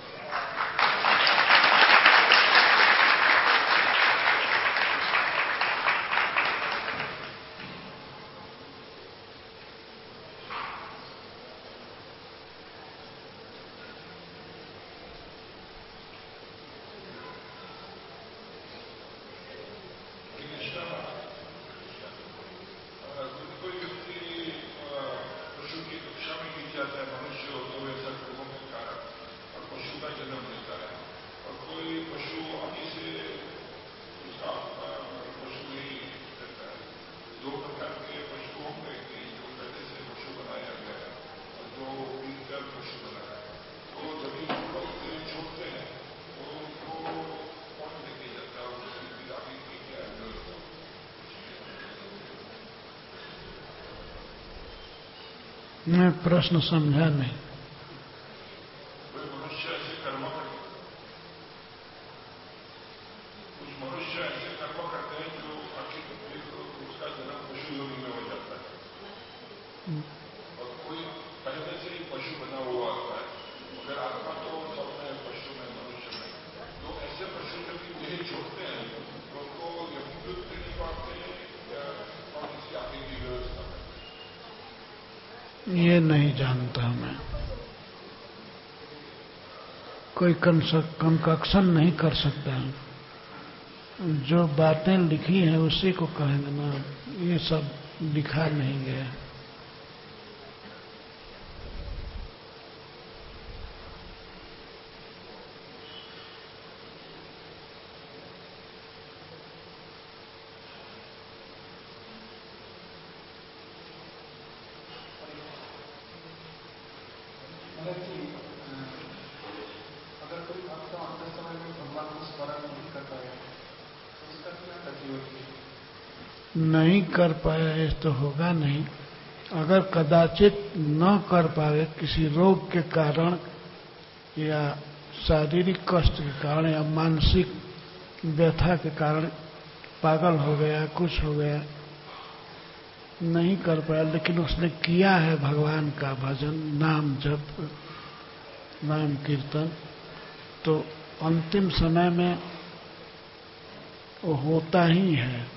मैं प्रश्न समझा नहीं। मनुष्य ऐसे कर्म करते, कुछ मनुष्य ऐसे कर्म करते हैं जो उसका जन्म पशु योनि में हो जाता है और कोई पहले से ही पशु बना हुआ होता है, मगर आत्मा तो सब में, पशु में, मनुष्य में। तो ऐसे पशु जब देह छोड़ते हैं तो उनको यमदूत नहीं पाते या और किसी आगे की व्यवस्था में? ये नहीं जानता मैं, कोई कंकक्शन नहीं कर सकता। जो बातें लिखी हैं उसी को कहेंगे ना, ये सब लिखा नहीं गया। अगर कोई भक्त अंत समय में भगवान को स्मरण नहीं कर पाया तो उसका क्या गति नहीं कर पाया ये तो होगा नहीं। अगर कदाचित न कर पाए किसी रोग के कारण या शारीरिक कष्ट के कारण या मानसिक व्यथा के कारण पागल हो गया, कुछ हो गया, नहीं कर पाया, लेकिन उसने किया है भगवान का भजन, नाम जप, नाम कीर्तन, तो अंतिम समय में वो होता ही है।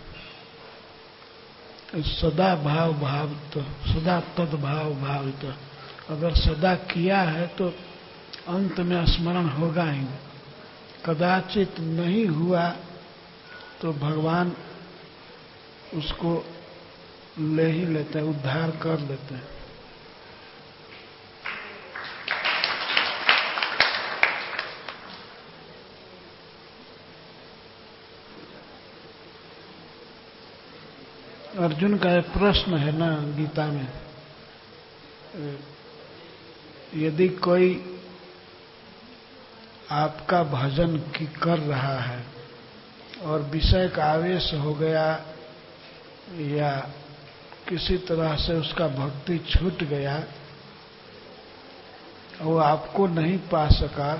सदा भाव भावित, सदा तद भाव भावित। अगर सदा किया है तो अंत में स्मरण होगा ही। कदाचित नहीं हुआ तो भगवान उसको ले ही लेते हैं, उद्धार कर लेते हैं। अर्जुन का एक प्रश्न है ना गीता में, यदि कोई आपका भजन की कर रहा है और विषय का आवेश हो गया या किसी तरह से उसका भक्ति छूट गया, वो आपको नहीं पा सका,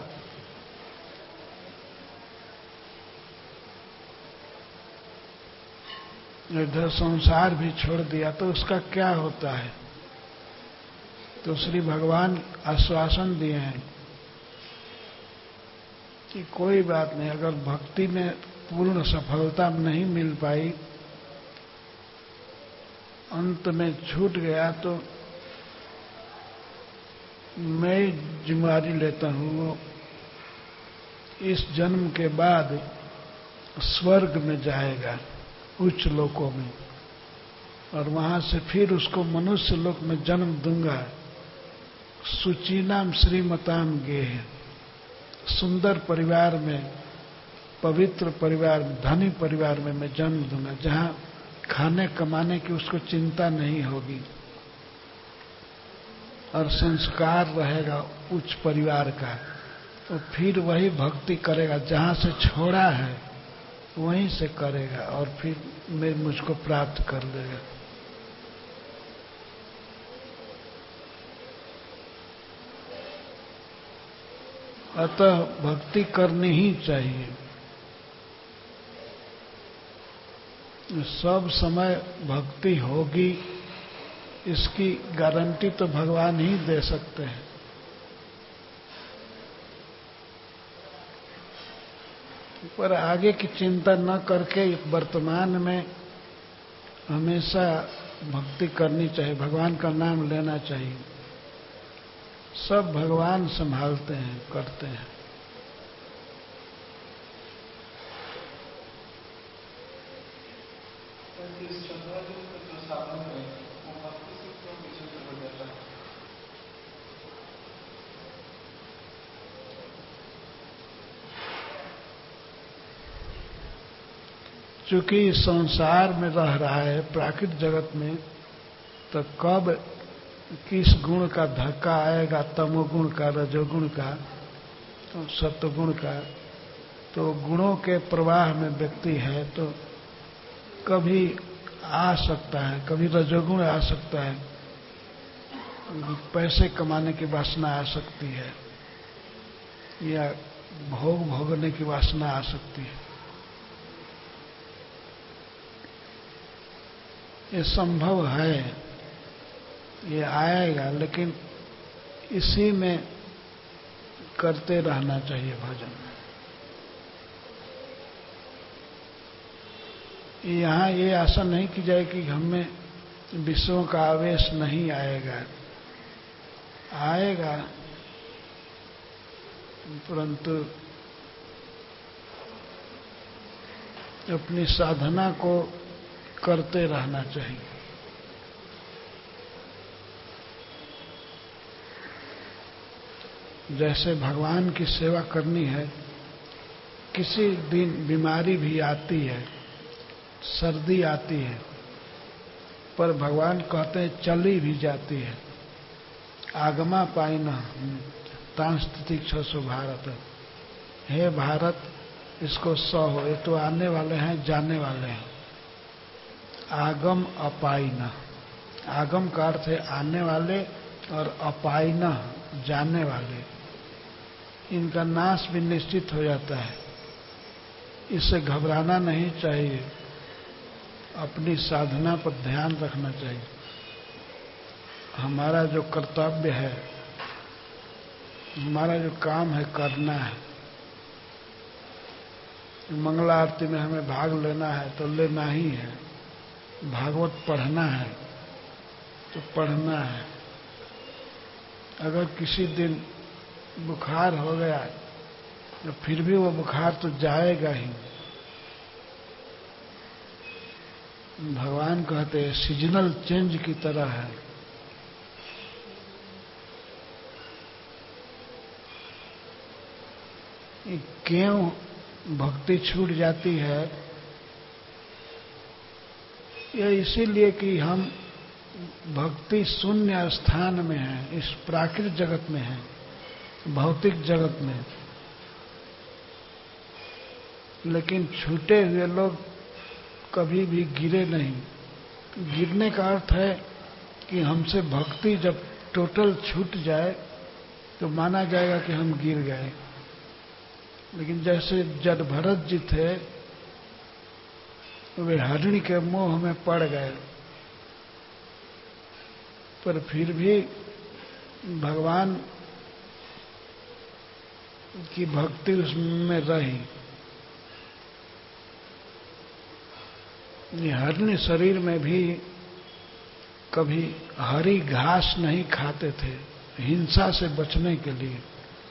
इधर संसार भी छोड़ दिया, तो उसका क्या होता है? तो श्री भगवान आश्वासन दिए हैं कि कोई बात नहीं, अगर भक्ति में पूर्ण सफलता नहीं मिल पाई, अंत में छूट गया, तो मैं जिम्मेदारी लेता हूँ। वो इस जन्म के बाद स्वर्ग में जाएगा, उच्च लोकों में, और वहां से फिर उसको मनुष्य लोक में जन्म दूंगा। सुचीनाम श्रीमताम गेह, सुंदर परिवार में, पवित्र परिवार में, धनी परिवार में मैं जन्म दूंगा, जहां खाने कमाने की उसको चिंता नहीं होगी और संस्कार रहेगा उच्च परिवार का। तो फिर वही भक्ति करेगा, जहां से छोड़ा है वहीं से करेगा और फिर मुझको प्राप्त कर लेगा। अतः भक्ति करनी ही चाहिए। सब समय भक्ति होगी इसकी गारंटी तो भगवान ही दे सकते हैं। पर आगे की चिंता न करके वर्तमान में हमेशा भक्ति करनी चाहिए, भगवान का नाम लेना चाहिए। सब भगवान संभालते हैं, करते हैं। चूंकि संसार में रह रहा है, प्राकृतिक जगत में, तो कब किस गुण का धक्का आएगा, तमोगुण का, रजोगुण का, सत्वगुण का, तो गुणों के प्रवाह में व्यक्ति है, तो कभी आ सकता है, कभी रजोगुण आ सकता है, पैसे कमाने की वासना आ सकती है, या भोग भोगने की वासना आ सकती है। ये संभव है, ये आएगा, लेकिन इसी में करते रहना चाहिए भजन। यहाँ ये आशा नहीं की जाए कि हमें विषयों का आवेश नहीं आएगा, आएगा, परंतु अपनी साधना को करते रहना चाहिए। जैसे भगवान की सेवा करनी है, किसी दिन बीमारी भी आती है, सर्दी आती है, पर भगवान कहते हैं चली भी जाती है। आगमा पाइना तांस्तितिक्षसु भारत, हे भारत इसको सहो, ये तो आने वाले हैं, जाने वाले हैं, आगम अपायिन। आगम का अर्थ है आने वाले और अपायिन जाने वाले, इनका नाश भी निश्चित हो जाता है। इससे घबराना नहीं चाहिए, अपनी साधना पर ध्यान रखना चाहिए। हमारा जो कर्तव्य है, हमारा जो काम है करना है। मंगला आरती में हमें भाग लेना है तो लेना ही है, भागवत पढ़ना है तो पढ़ना है। अगर किसी दिन बुखार हो गया तो फिर भी वो बुखार तो जाएगा ही। भगवान कहते हैं सीजनल चेंज की तरह है। क्यों भक्ति छूट जाती है? यह इसीलिए कि हम भक्ति शून्य स्थान में हैं, इस प्राकृतिक जगत में हैं, भौतिक जगत में। लेकिन छूटे हुए लोग कभी भी गिरे नहीं। गिरने का अर्थ है कि हमसे भक्ति जब टोटल छूट जाए तो माना जाएगा कि हम गिर गए। लेकिन जैसे जड़ भरत जी थे, वे हरिणी के मोह में पड़ गए, पर फिर भी भगवान की भक्ति उसमें रही। हरिणी शरीर में भी कभी हरी घास नहीं खाते थे, हिंसा से बचने के लिए।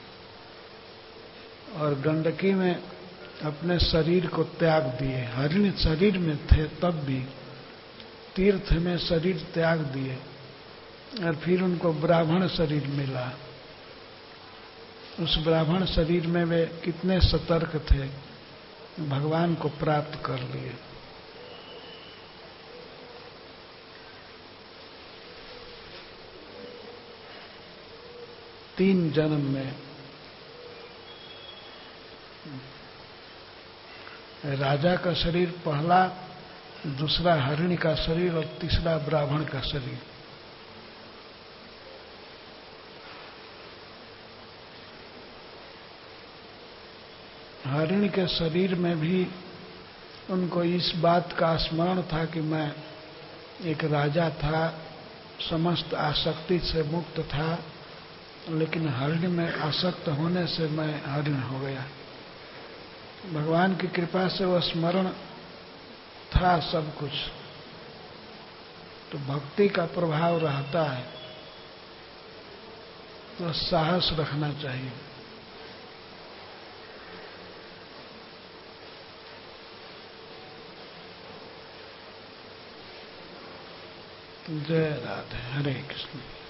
और गंडकी में अपने शरीर को त्याग दिए। हरिणी शरीर में थे तब भी तीर्थ में शरीर त्याग दिए, और फिर उनको ब्राह्मण शरीर मिला। उस ब्राह्मण शरीर में वे कितने सतर्क थे, भगवान को प्राप्त कर लिए। तीन जन्म में राजा का शरीर पहला, दूसरा हरिणी का शरीर और तीसरा ब्राह्मण का शरीर। हरिणी के शरीर में भी उनको इस बात का स्मरण था कि मैं एक राजा था, समस्त आसक्ति से मुक्त था, लेकिन हरिणी में आसक्त होने से मैं हरिण हो गया। भगवान की कृपा से वह स्मरण था सब कुछ। तो भक्ति का प्रभाव रहता है, तो साहस रखना चाहिए। जय राधे। हरे कृष्ण।